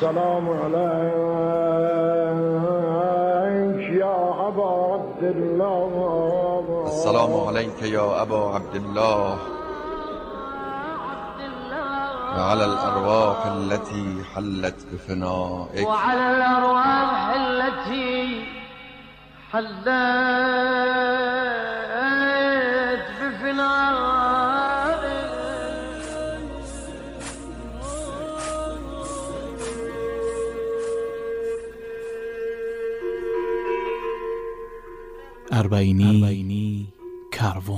السلام عليك يا أبا عبد الله. السلام عليك يا أبا عبد الله وعلى الأرواح التي حلت بفنائك. وعلى الأرواح التي حلت بفنائك. اربعینی کروان.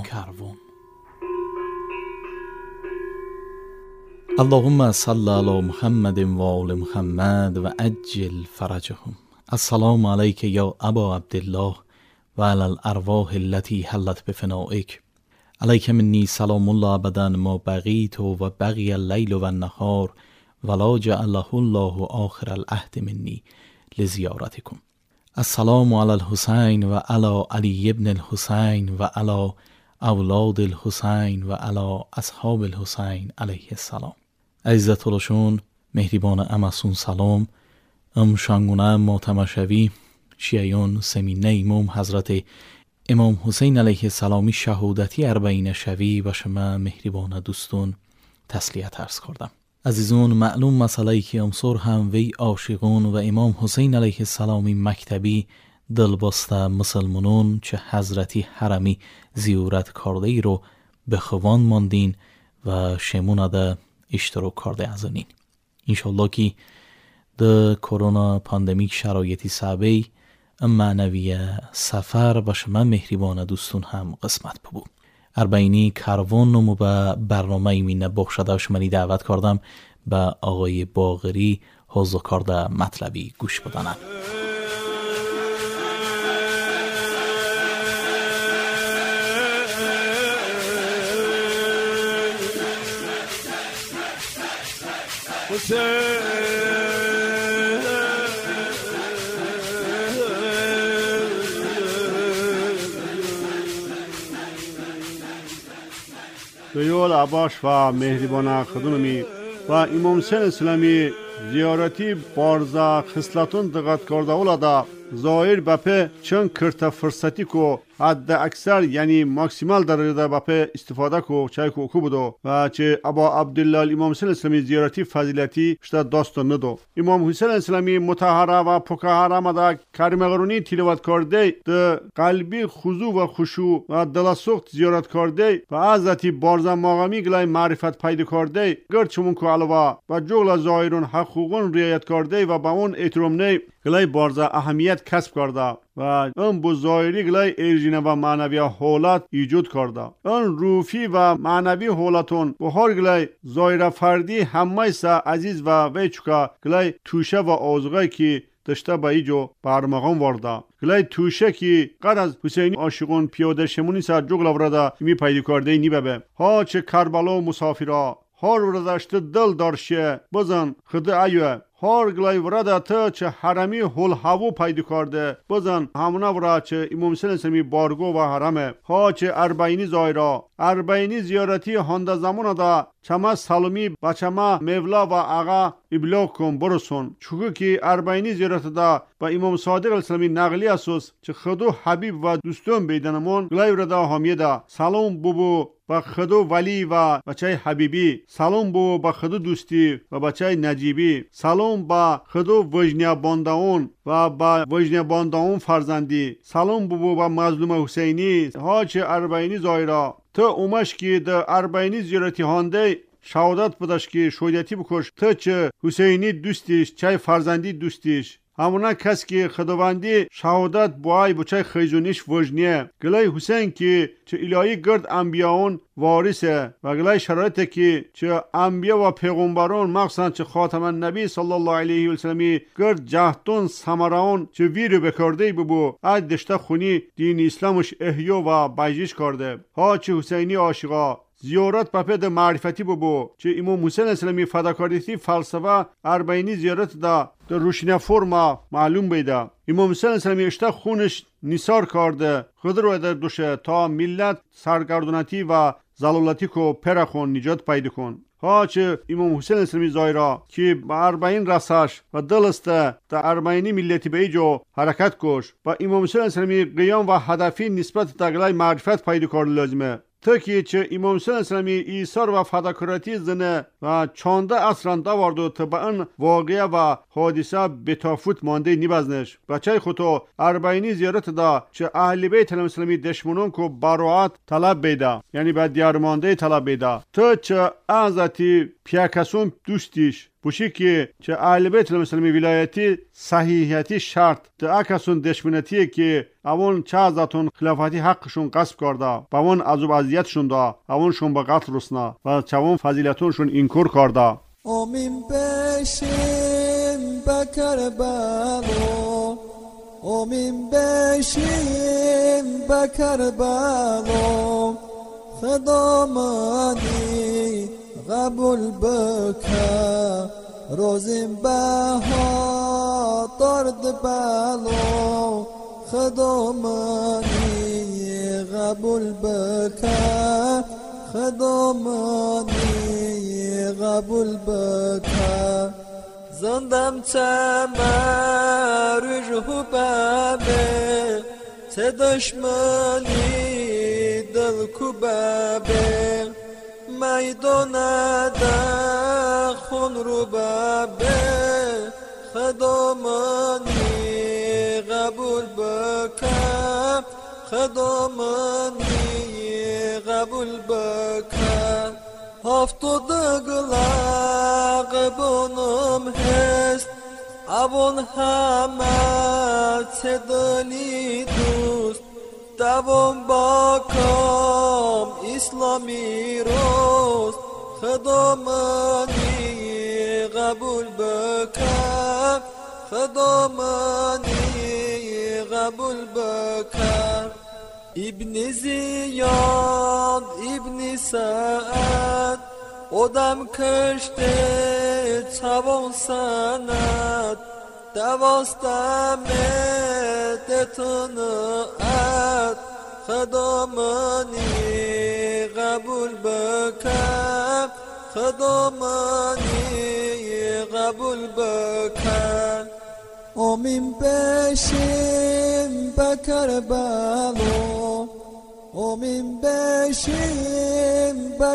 اللهم صل علی محمد و آل محمد و عجل فرجهم. السلام علیک یا ابا عبدالله و علی الارواح التي حلت بفنائک. علیک منی سلام الله ابدا ما بقیت و بقی اللیل و النهار ولا جعله الله آخر العهد منی لزیارتکم. السلام علی الحسین و علی علی ابن الحسین و علی اولاد الحسین و علی اصحاب الحسین علیه السلام. عزت الشون مهربان امسون سلام شانگونه ماتمشوی شیعیان سمینه امام حضرت امام حسین علیه السلامی شهودتی اربعین شوی و شما مهربان دوستون تسلیت عرض کردم. عزیزون، معلوم مسئله که امسور هم وی عاشقون و امام حسین علیه السلامی مکتبی دلبسته مسلمانون چه حضرتی حرمی زیارت کرده ای رو به خوان ماندین و شمونه ده اشتراک کرده ازنین. انشالله که ده کرونا پاندمیک شرایطی صعبه معنوی سفر و شما مهربان دوستون هم قسمت ببو. اربعینی کروان رو به برنامه ایمین بخشده شمانی دعوت کردم به آقای باقری حضور کرده مطلبی گوش بدنن. دویول عباس و مهربان خدمتی و امام حسین اسلامی زیارتی بارزا خصلتون دقت کرده اولادا ظاهر بپه چند کرتا فرصتی کو حد اکثر یعنی ماکسیمال درجه بپه استفاده کو چای کو بودو و چه ابا عبدالله امام حسین اسلامی زیارتی فضیلتی شتا داستان ندو. امام حسین اسلامی مطهره و پاکهاره مدا کلمه قرونی تلاوت کرده ده قلبی خضوع و خشوع و دلسوخت زیارت کرده و حضرت بارزا مقامی گلای معرفت پیدا کرده گرچمون کو علاوه و جغل ظاهرون حقوقون رعایت کرده و با اون احترام نه گلای بارزا اهمیت کسب کرده و اون بزایری گلای ارژینه و معنوی حالت ایجاد کرده. اون روفی و معنوی حالتون و هر گلای ظاهر فردی همه سا عزیز و ویچکا گلای توشه و آزغای که داشته با ایجو برمغان ورده. گلای توشه که قد از حسینی عاشقون پیاده شمونی سر جغل ورده می پیدا کرده نی ببه. ها چه کربلا مسافرها هر ورداشت دل دارشه بزن خدا ایوه. هر گلای ورده تا چه حرمی هول هاو پیدا کرده بزن همونا ورده چه امام حسین اسلامی بارگو و حرمه. ها چه اربعینی زایرا اربعینی زیارتی هنده زمان دا چما سالمی با چما مولا و آقا ابلاغ کن برسون چوکو که اربعینی زیارت دا با امام صادق اسلامی نقلی اسوس چه خدو حبیب و دوستون بیدنمون گلای ورده همیه دا سلام ببو با خدو ولی و بچه حبیبی سلام بو با خدو دوستی و بچه نجیبی سلام با خدو وجنیا بانداون و با وجنیا بانداون فرزندی سلام بو با مظلوم حسینی. ها چه اربعینی زایرا تو اومش که ده اربعینی زیارتی هانده شهادت بدش که شهادتی بکش تو چه حسینی دوستیش چه فرزندی دوستیش همونا کس که خداوندی شهادت بوای بچه خیزونیش وجنیه گلای حسین که چه الهی گرد انبیاون وارثه و گلای شرایطه که چه انبیا و پیغمبران مخصوصا چه خاتم النبی صلی الله علیه و سلمی گرد جهتون سمراون چه ویرو بکرده ببو اد دشته خونی دین اسلامش احیا و بایجیش کرده. ها چه حسینی عاشقا زیارت پپد معرفتی ببو چه امام حسین اسلامی فداکاریتی فلسفه اربعینی زیارت دا در روشنه فرما معلوم بیده. امام حسین اسلامی اشتا خونش نثار کرده خود رو در دوشه تا ملت سرگردونتی و زلالتی کو پرخون نجات پیدا کن. Haçı İmam Hüseyin Esremi Zayra ki ba arba'in rasaş ve dılıstă da arba'ini milleti beyco hareket koş ve İmam Hüseyin Esremi qiyam ve hedefi nispet dağılay marifet paydı kordu lazımı. Türkiye çi İmam Hüseyin Esremi İsar ve fadakarati zine ve çanda asranda vardı tıbağın vaqiya ve hadise betafut mande nibazneş. Bçay xuto arba'ini ziyaret da çi Ahl-i Beyt el-Müslimi deşmunun ko baroat talab beyda. Yani ba diyar mande talab beyda. Tı çi azati piyakasun düştiş. بوشی که چه اهل بیت المسلمی ولایتی صحیحیتی شرط ده اکسون دشمنتیه که اون چه ازتون خلافتی حقشون قصب کرده با اون عذاب اذیتشون دا اونشون به قتل رسنا و چه اون فضیلتونشون اینکور کرده آمین بشین بکربلو آمین بشین بکربلو خدامانی قبول بکن روزیم بها دارد بلو خدامانی قبول بکن خدامانی قبول بکن زندم چمر روح بابه چه دشمنی دل کو بابه میدان در خون رو بابه خدامانی قبول بکن خدامانی قبول بکن هفتاد گلاق بونم هست ابون همه چه دلی دوست دوام با کام اسلامی روست خدامانی قبول بکن خدامانی قبول بکن ابن زیاد ابن سعد odam کشته چوان سند دوستم دتنات خدامانی قبول بکن خدامانی قبول بکن آمین بشین بکربلو آمین بشین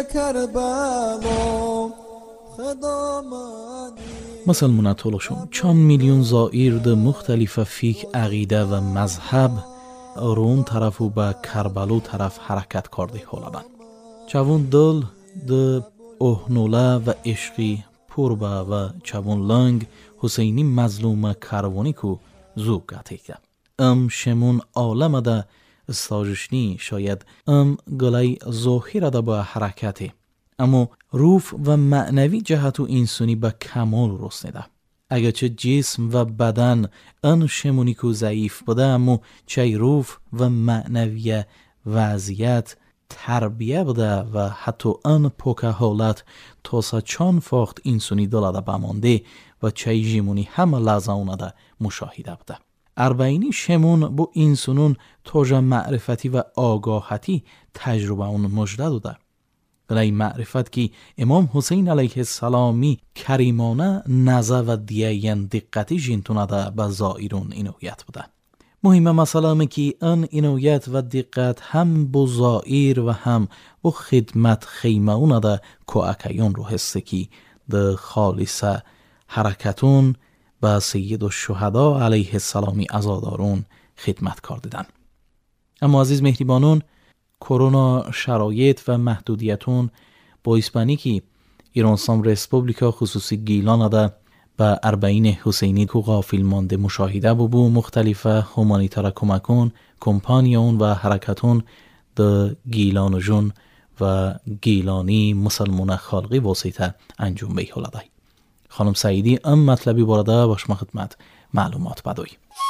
بکربلو خدامانی مسلمانات oluşum 10 milyon zairde muhtelif fik aqide ve mezheb رون طرف و به کربلو طرف حرکت کرده حالبن چوون دل ده اهنوله و عشقی پربه و چوون لنگ حسینی مظلوم کروانی کو زوب گته که شمون عالم ده استاجشنی شاید گلای ظاهر ده با حرکته اما روح و معنوی جهت و انسانی به کمال رسنده اگرچه جسم و بدن ان شمونی که ضعیف بوده اما چه روح و معنوی وضعیت تربیه بوده و حتی ان پوکه حالت تاسا چان فاخت انسانی دلاده بمانده و چه جیمونی همه لحظه اونده مشاهده بوده اربعینی شمون با انسانون توجه معرفتی و آگاهتی تجربه اون مجده داده گلای معرفت که امام حسین علیه السلامی کریمانه نزه و دیگه دقتی جنتونه ده به زائرون اینویت بوده. مهمه مسئله که ان اینویت و دقت هم با زائر و هم با خدمت خیمه اونه ده که اکیون رو هسته که ده خالصه حرکتون به سید الشهدا علیه السلامی ازادارون خدمت کردن. اما عزیز مهربانون کرونا شرایط و محدودیتون باعث بانی که ایران سام ریسپوبلیکا خصوصی گیلان ده به اربعین حسینی که غافل مانده مشاهده بو مختلف همانیتر کمکون کمپانیون و حرکتون ده گیلان جون و گیلانی مسلمان خالقی واسطه انجام بی حالده. خانم سعیدی مطلبی بارده باش ما خدمت معلومات بدوی.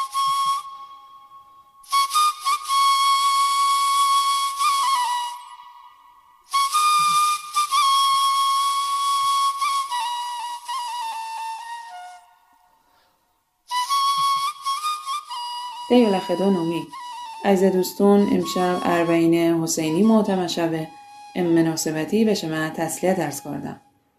دیو لخدانومی عزیز دوستون امشب اربعین حسینی معتمد شوه مناسبتی به شما تسلیت عرض کردم.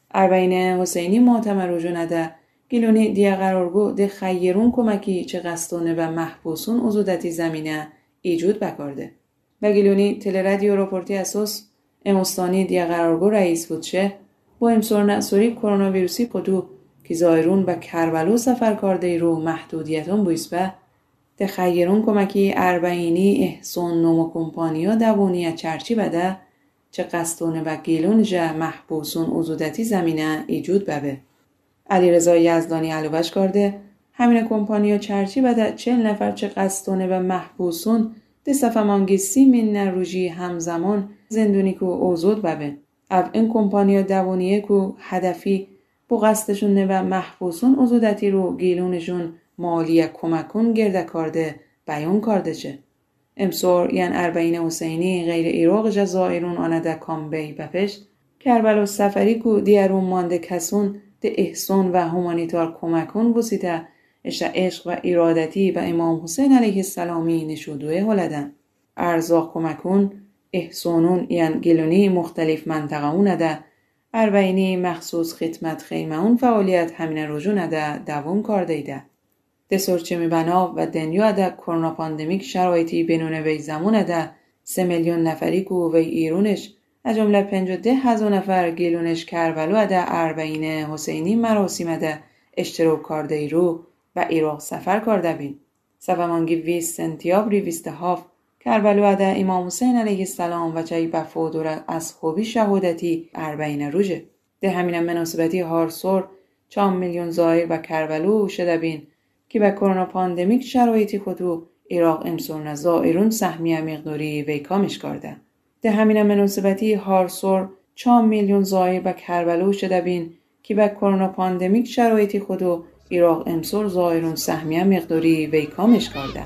اربعین حسینی معتمر جنده گیلونی دیا قرارگو ده خیرون کمکی چه قصدونه و محبوسون ازودتی زمینه ایجود بکارده. و گیلونی تل رادیو راپورتی اساس امستانی دیا قرارگو رئیس بودشه با امسور نصوری کرونا ویروسی قدو که زایرون به کربلو سفر کرده رو محدودیتون بویسبه ده خیرون کمکی اربعینی احسان نوم کمپانیا دوونی چرچی بده چه قصدونه و گیلون جه محبوسون ازودتی زمینه ایجود ببه. علیرضا یزدانی علوش کرده همین کمپانیا چرچی بده 40 نفر چه قصدونه و محبوسون ده صفمانگی 30 من روژی همزمان زندونی که اوزود ببه. او این کمپانیا دوونیه که هدفی با قصدشون و محبوسون ازودتی رو گیلونشون مالیه کمکون گرده کرده بیان کرده چه. امسور یعن اربعین حسینی غیر ایراق جزائرون آنده کامبی بپشت کربلا سفری که دیارون مانده کسون ده احسان و همانیتار کمکون بسیده اشته عشق و ارادتی به امام حسین علیه السلامی نشودوه هلدن. ارزاق کمکون احسانون یعن گلونی مختلف منطقه اونه اربعینی مخصوص خدمت خیمه اون فعالیت همین رجوع نده دوام کرده ده. ده سرچه میبنا و دنیا ده کرونا پاندمیک شرایطی بینون وی زمونه ده 3 میلیون نفری که وی ایرونش از جمله 52,000 نفر گیلونش کربلو ده اربعین حسینی مراسم ده اشتراک کرده رو و ایراق سفر کرده بین. سفمانگی 20 سنتیابری 27 کربلو ده امام حسین علیه السلام و چای بفودور از خوبی شهادتی اربعین روژه. ده همین مناسبتی هارسور 4 میلیون زایر و کربلو شده بین که به کرونا پاندمیک شرایطی خودو ایراق امسون زائرون سهمیه مقداری ویکامش کرده. ده همین مناسبتی هارسور 4 میلیون زایر و کربلو شده بین که به کرونا پاندمیک شرایطی خودو ایراق امسون زائرون سهمیه مقداری ویکامش کرده.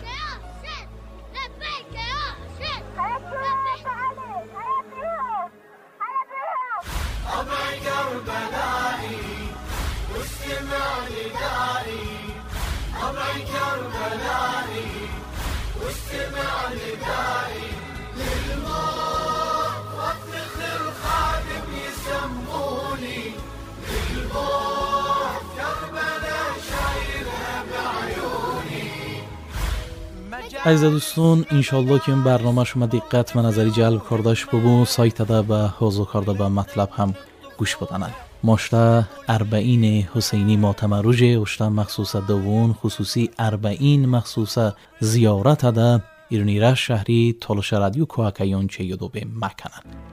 عزیز دوستان انشالله که این برنامه شما دقت و نظری جلب کردش ببو سایت ده به حوضو کرده به مطلب هم گوش بدنن. ماشته اربعین حسینی معتمروژه اشته مخصوص دوون خصوصی اربعین مخصوص زیارت ده ایرونی رش شهری تالوش رادیو کوهکیان چه یدو به مکنن.